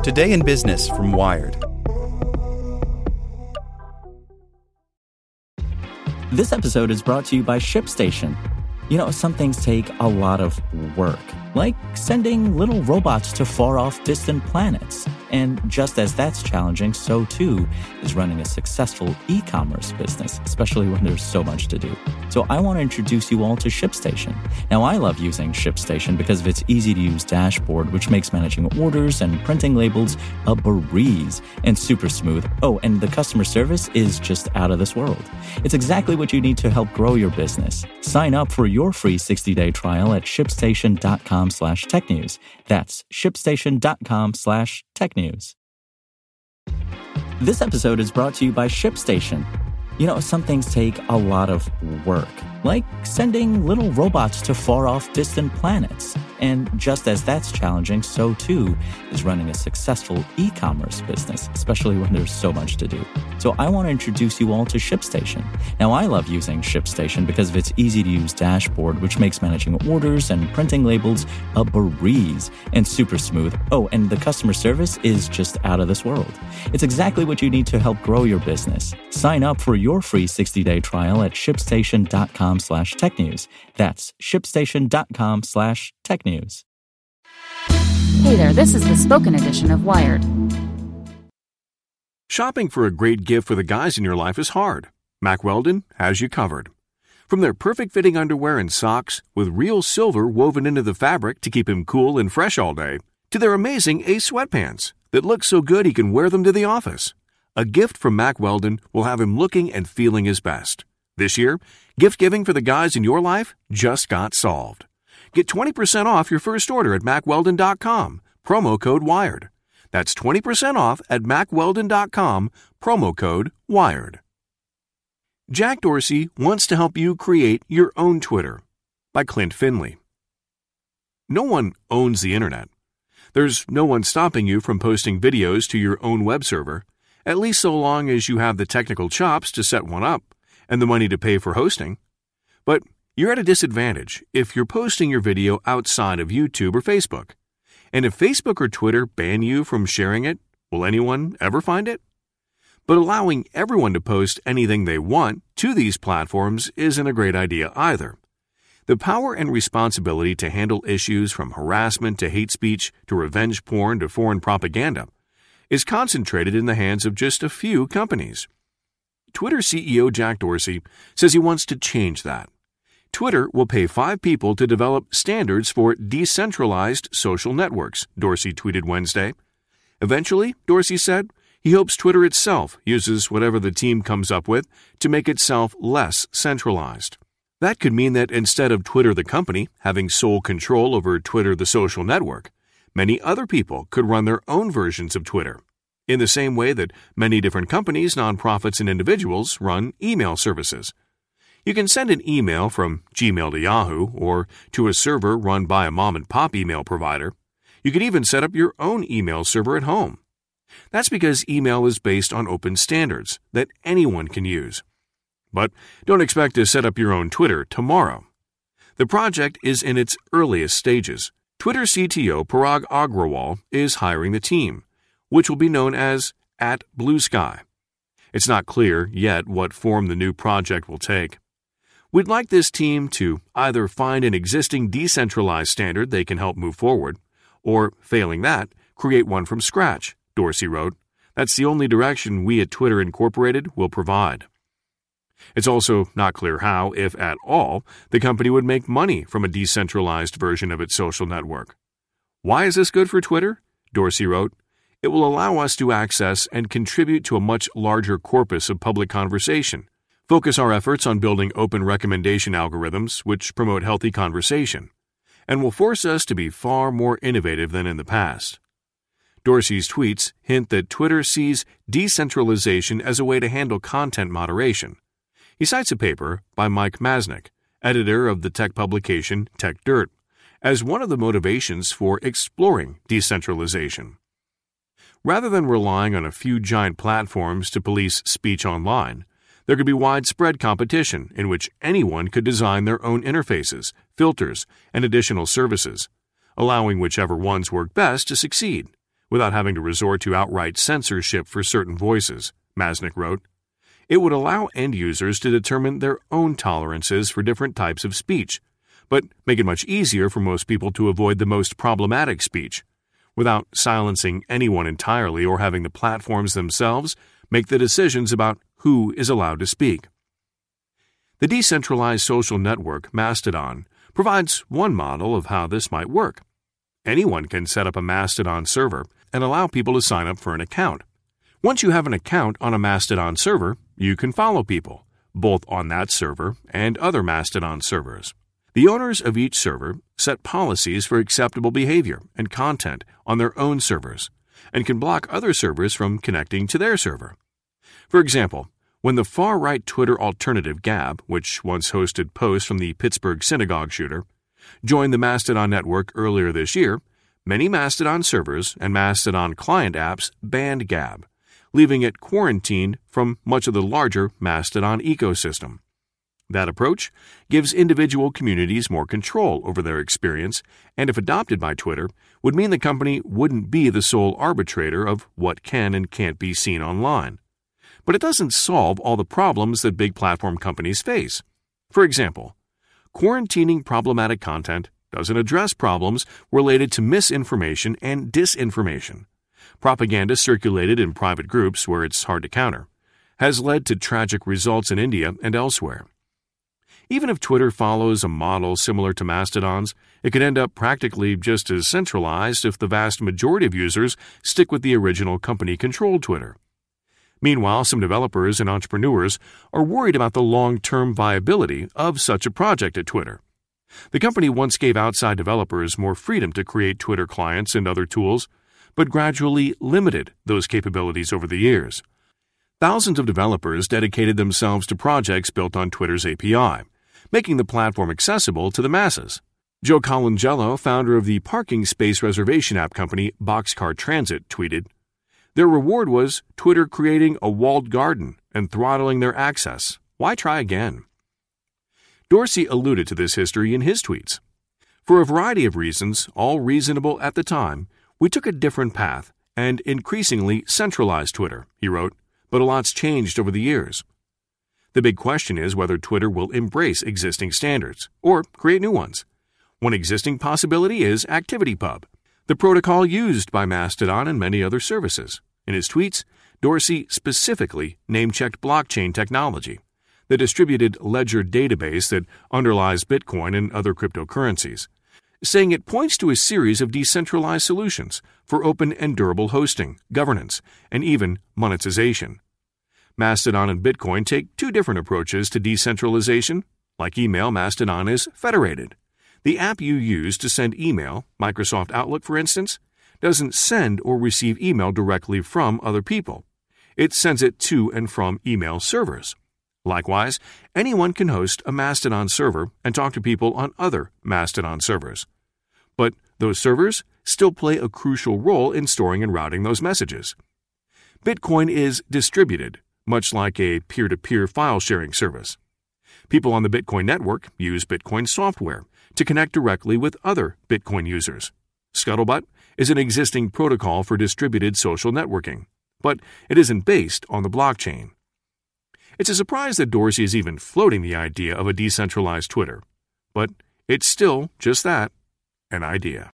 Today in Business from Wired. This episode is brought to you by ShipStation. You know, some things take a lot of work, like sending little robots to far-off distant planets. And just as that's challenging, so too is running a successful e-commerce business, especially when there's so much to do. So I want to introduce you all to ShipStation. Now, I love using ShipStation because of its easy-to-use dashboard, which makes managing orders and printing labels a breeze and super smooth. Oh, and the customer service is just out of this world. It's exactly what you need to help grow your business. Sign up for your free 60-day trial at shipstation.com/technews. That's shipstation.com/technews. This episode is brought to you by ShipStation. You know, some things take a lot of work, like sending little robots to far-off distant planets. And just as that's challenging, so too is running a successful e-commerce business, especially when there's so much to do. So I want to introduce you all to ShipStation. Now, I love using ShipStation because of its easy-to-use dashboard, which makes managing orders and printing labels a breeze and super smooth. Oh, and the customer service is just out of this world. It's exactly what you need to help grow your business. Sign up for your free 60-day trial at shipstation.com/technews. That's shipstation.com/technews. Hey there, this is the spoken edition of Wired. Shopping for a great gift for the guys in your life is hard. Mack Weldon has you covered. From their perfect-fitting underwear and socks with real silver woven into the fabric to keep him cool and fresh all day, to their amazing Ace sweatpants that look so good he can wear them to the office. A gift from Mack Weldon will have him looking and feeling his best. This year, gift giving for the guys in your life just got solved. Get 20% off your first order at MackWeldon.com, promo code WIRED. That's 20% off at MackWeldon.com, promo code WIRED. Jack Dorsey wants to help you create your own Twitter, by Clint Finley. No one owns the internet. There's no one stopping you from posting videos to your own web server, at least so long as you have the technical chops to set one up and the money to pay for hosting. But you're at a disadvantage if you're posting your video outside of YouTube or Facebook. And if Facebook or Twitter ban you from sharing it, will anyone ever find it? But allowing everyone to post anything they want to these platforms isn't a great idea either. The power and responsibility to handle issues from harassment to hate speech to revenge porn to foreign propaganda is concentrated in the hands of just a few companies. Twitter CEO Jack Dorsey says he wants to change that. Twitter will pay 5 people to develop standards for decentralized social networks, Dorsey tweeted Wednesday. Eventually, Dorsey said, he hopes Twitter itself uses whatever the team comes up with to make itself less centralized. That could mean that instead of Twitter the company having sole control over Twitter the social network, many other people could run their own versions of Twitter, in the same way that many different companies, nonprofits, and individuals run email services. You can send an email from Gmail to Yahoo or to a server run by a mom-and-pop email provider. You can even set up your own email server at home. That's because email is based on open standards that anyone can use. But don't expect to set up your own Twitter tomorrow. The project is in its earliest stages. Twitter CTO Parag Agrawal is hiring the team, which will be known as @Bluesky. It's not clear yet what form the new project will take. We'd like this team to either find an existing decentralized standard they can help move forward, or, failing that, create one from scratch, Dorsey wrote. That's the only direction we at Twitter Incorporated will provide. It's also not clear how, if at all, the company would make money from a decentralized version of its social network. Why is this good for Twitter? Dorsey wrote. It will allow us to access and contribute to a much larger corpus of public conversation, focus our efforts on building open recommendation algorithms which promote healthy conversation, and will force us to be far more innovative than in the past. Dorsey's tweets hint that Twitter sees decentralization as a way to handle content moderation. He cites a paper by Mike Masnick, editor of the tech publication TechDirt, as one of the motivations for exploring decentralization. Rather than relying on a few giant platforms to police speech online, there could be widespread competition in which anyone could design their own interfaces, filters, and additional services, allowing whichever ones work best to succeed, without having to resort to outright censorship for certain voices, Masnick wrote. It would allow end users to determine their own tolerances for different types of speech, but make it much easier for most people to avoid the most problematic speech, without silencing anyone entirely or having the platforms themselves make the decisions about who is allowed to speak. The decentralized social network Mastodon provides one model of how this might work. Anyone can set up a Mastodon server and allow people to sign up for an account. Once you have an account on a Mastodon server, you can follow people, both on that server and other Mastodon servers. The owners of each server set policies for acceptable behavior and content on their own servers and can block other servers from connecting to their server. For example, when the far-right Twitter alternative Gab, which once hosted posts from the Pittsburgh synagogue shooter, joined the Mastodon network earlier this year, many Mastodon servers and Mastodon client apps banned Gab, leaving it quarantined from much of the larger Mastodon ecosystem. That approach gives individual communities more control over their experience, and if adopted by Twitter, would mean the company wouldn't be the sole arbitrator of what can and can't be seen online. But it doesn't solve all the problems that big platform companies face. For example, quarantining problematic content doesn't address problems related to misinformation and disinformation. Propaganda circulated in private groups where it's hard to counter has led to tragic results in India and elsewhere. Even if Twitter follows a model similar to Mastodon's, it could end up practically just as centralized if the vast majority of users stick with the original company-controlled Twitter. Meanwhile, some developers and entrepreneurs are worried about the long-term viability of such a project at Twitter. The company once gave outside developers more freedom to create Twitter clients and other tools, but gradually limited those capabilities over the years. Thousands of developers dedicated themselves to projects built on Twitter's API, making the platform accessible to the masses. Joe Colangelo, founder of the parking space reservation app company Boxcar Transit, tweeted, "Their reward was Twitter creating a walled garden and throttling their access. Why try again?" Dorsey alluded to this history in his tweets. "For a variety of reasons, all reasonable at the time, we took a different path and increasingly centralized Twitter," he wrote, "but a lot's changed over the years. The big question is whether Twitter will embrace existing standards or create new ones. One existing possibility is ActivityPub, the protocol used by Mastodon and many other services. In his tweets, Dorsey specifically name-checked blockchain technology, the distributed ledger database that underlies Bitcoin and other cryptocurrencies, saying it points to a series of decentralized solutions for open and durable hosting, governance, and even monetization. Mastodon and Bitcoin take two different approaches to decentralization. Like email, Mastodon is federated. The app you use to send email, Microsoft Outlook for instance, doesn't send or receive email directly from other people. It sends it to and from email servers. Likewise, anyone can host a Mastodon server and talk to people on other Mastodon servers. But those servers still play a crucial role in storing and routing those messages. Bitcoin is distributed, much like a peer-to-peer file-sharing service. People on the Bitcoin network use Bitcoin software to connect directly with other Bitcoin users. Scuttlebutt is an existing protocol for distributed social networking, but it isn't based on the blockchain. It's a surprise that Dorsey is even floating the idea of a decentralized Twitter, but it's still just that, an idea.